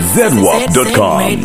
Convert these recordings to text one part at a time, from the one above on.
ZWAP.com.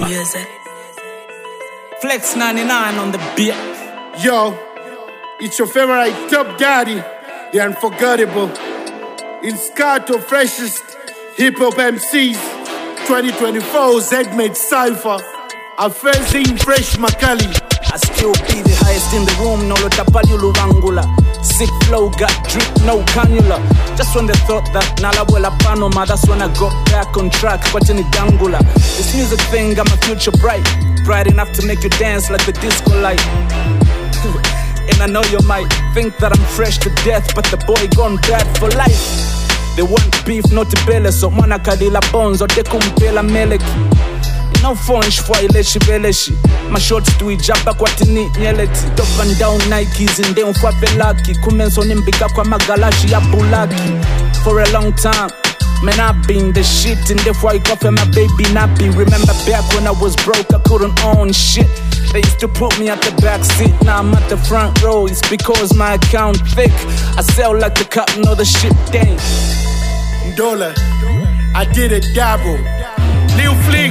Flex 99 on the beat. Yo, it's your favorite Top Daddy, the unforgettable. In Scato freshest hip hop MCs, 2024 Z-Made Cypher. A facing fresh Makali. I still be the highest in the room, no lotapali lurangula. Sick flow, got drip, no cannula. Just when they thought that nalabuela panoma, that's when I got back on track, watching it dangula. This music thing got my future bright, bright enough to make you dance like the disco light. And I know you might think that I'm fresh to death, but the boy gone bad for life. They want beef, not to bele, so mana kadila bones, or they kumpela meleki. No phone for ileshi veleshi. My shorts to ijaba kwa tini nyeleti. Top and down Nikes in them for pelaki. Kumenso nimbika kwa magalashi ya bulaki. For a long time, man, I've been the shit. And therefore I got for my baby nappy. Remember back when I was broke, I couldn't own shit. They used to put me at the back seat. Now I'm at the front row. It's because my account thick. I sell like the cotton, know the shit dang. Dollar, I did a dabble. Lil Flick,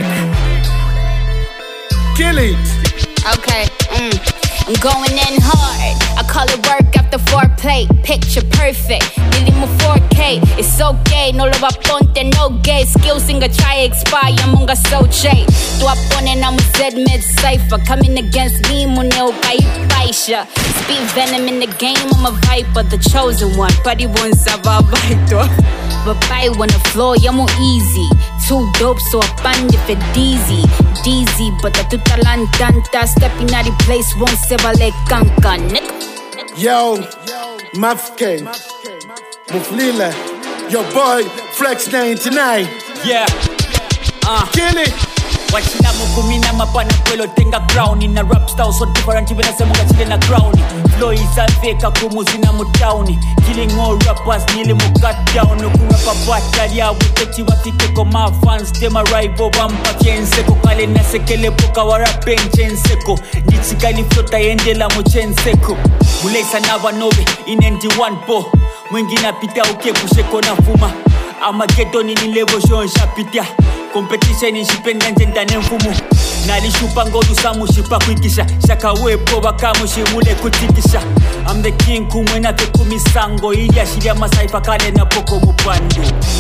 kill it. Okay, I'm going in hard. I call it work after foreplay. Picture perfect, nearly my 4K. It's okay, no lo va ponte, no gay. Skills singa try expire, munga so che. Tu apone na mu Z-Made Cypher. Coming against me, muneo kai paisha. Speed venom in the game, I'm a viper, the chosen one. Buddy won't survive, but by when the floor, you're more easy. Too dope, so I find if it Dizzy, but the tutalan tanta. Stepping out the place, won't se vale kanka, nigga. Yo, Mafke, Muflila, your boy, Flex 99. Yeah, Kill it. Wachina mukumina mapana kwelo tenga crown. In a rap style so different even as munga chile na crown. Flow is a fake kumuzina mutawni. Killing all rappers nili mu cut down. Nukunga papata ya wuteti wafike koma fans. Tema rival wampa kienseko. Kale na sekele poka warape nchenseko. Nichikali flota yendela mu chenseko. Mulesa na wanobe inendi one po. Mwingi na pita uke kusheko na fuma. Ama geto nini levo shon shapitia. Competition in shipenda njendane mfumu. Nalishupa ngodu samu shipa kuikisha. Shaka wepo wakamu shimule kutikisha. I'm the king kumwena tekumi sango. Ili ashiria masaifa kale na poko mupando.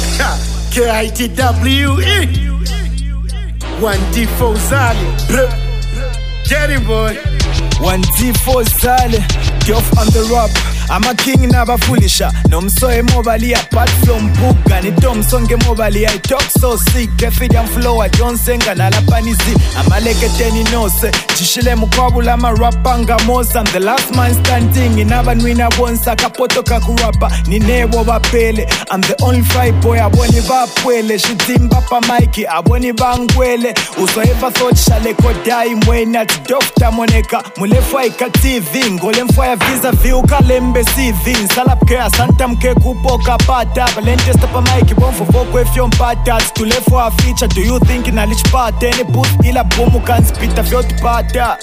K-I-T-W-E 1D4 Zali. Get him, boy. 1D4 Zali. Geoff on the rap. I'm a king never foolisha. No msoe mobali apart from buga. Ni dom songe mobali I talk so sick. Kefidian flow a Johnsenga na lapanizi. I'm a leketeni nose. Jishile mukabula ma rapanga mosa. I'm the last man standing. Inaba nwina bonsa kapoto kakurapa. Ni nebo wapele. I'm the only fry boy. Aboni vapwele. Shitimba pa Mikey. Aboni bangwele. Uso ever thought shale kodai mwena. Dr. Moneka. Mulefwa ika TV. Ngole mfwa ya visa viuka lembe. CV salapke asanta mke kupoka pata balente stapa Mikey bonfo foko efyo mpata tulefo a feature. Do you think in a lich part any booth ila bomu can spit a fyot pata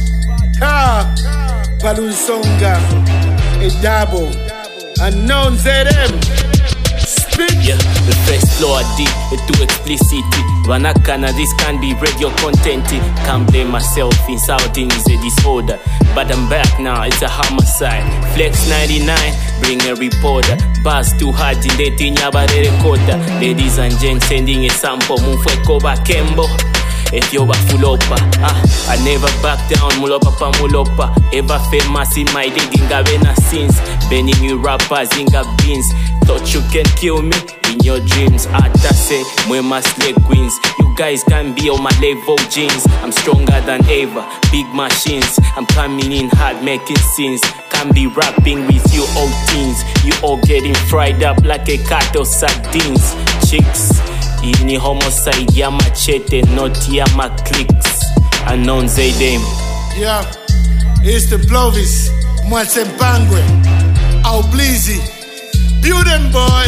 Balusonga a double unknown ZM speak. Yeah, the first floor are deep, it's too explicit. Vanakana, this can't be radio content. Can't blame myself in Saudi is a disorder. But I'm back now, it's a homicide. Flex 99, bring a reporter. Buzz too hard in the tinyaba de recorder. Ladies and gents, sending a sample. Mufeko bakembo. If you're fulopa, I never back down, mulopa pa mulopa. Ever famous in my digging gavena sins. Bending you rappers, inga beans. Thought you can kill me in your dreams. Ata say, mwema slay queens. You guys can be on my level jeans. I'm stronger than ever, big machines. I'm coming in hard, making scenes. Can be rapping with you old teens. You all getting fried up like a cat or sardines. Chicks. Ini homicide ya machete, not ya ma clicks. Unknown Zaydem. Yeah, it's the Blovis, Mwasempangwe, Au Blizzy. Build them, boy.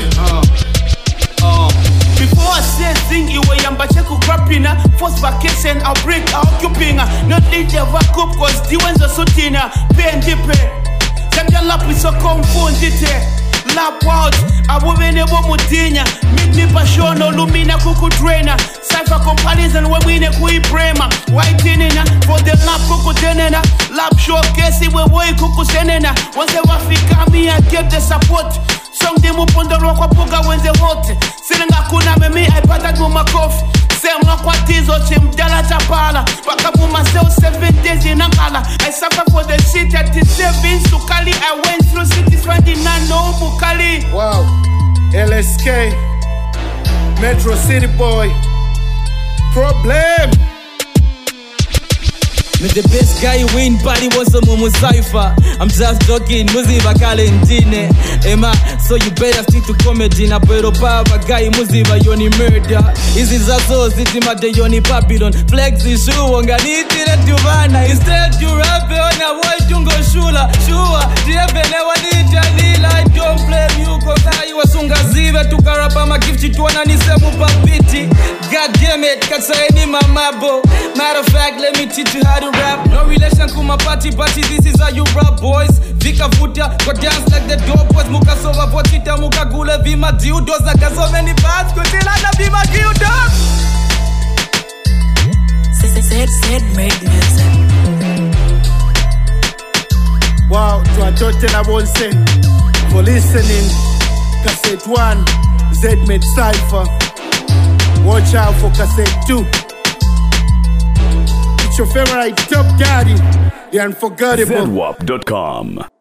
Before I say thing, you were yambacheku crapina. First vacation, I'll break out cupinga. Not lead the vacuum, cause the ones are sotina. Pay and dip. Send lap with so confunded. Lap out, I will be able to meet me passion, no lumina kuku trainer. cipher comparison when we ne kui prema. White inina for the lap kuku tenena. Lap showcase we boy kuku senena. Once they wafika me I get the support. Song dem upondo kwa puga when they hot. Silinga kuna me I pata guma coffee. Semwa kwa tizo chimdala tapala. Bakabu myself 7 days in Ankala. I suffer for the shit at the 7 Sukali. I went through cities finding no Bukali. Wow. LSK Metro City boy. Problem. Me the best guy win body was a mumu cipher. I'm just joking, muziba kalendine. Emma, so you better stick to comedy. Na pero baba guy muziba yoni murder. Izi zazo zitima de yoni Babylon. Flex issue onganiti na tuvana. Instead you rap on a wall tungo shula. Shua, diebene wanita nila. I don't blame you cause I was ungazive. Tukarapa ma gift chituana nisemu papiti. God damn it, katsaini mamabo. Matter of fact, let me teach you how to rap. No relation to my party, this is how you rap, boys. Vika vuta, go dance like the dope boys. Muka sova votita, muka gule vima diudos. I got so many bars, kutila na vima diudos. Said made music. Wow, to a total I won't say. For listening, cassette 1, Z-Made Cypher. Watch out for cassette 2. It's your favorite Top Daddy, the unforgettable. ZWAP.com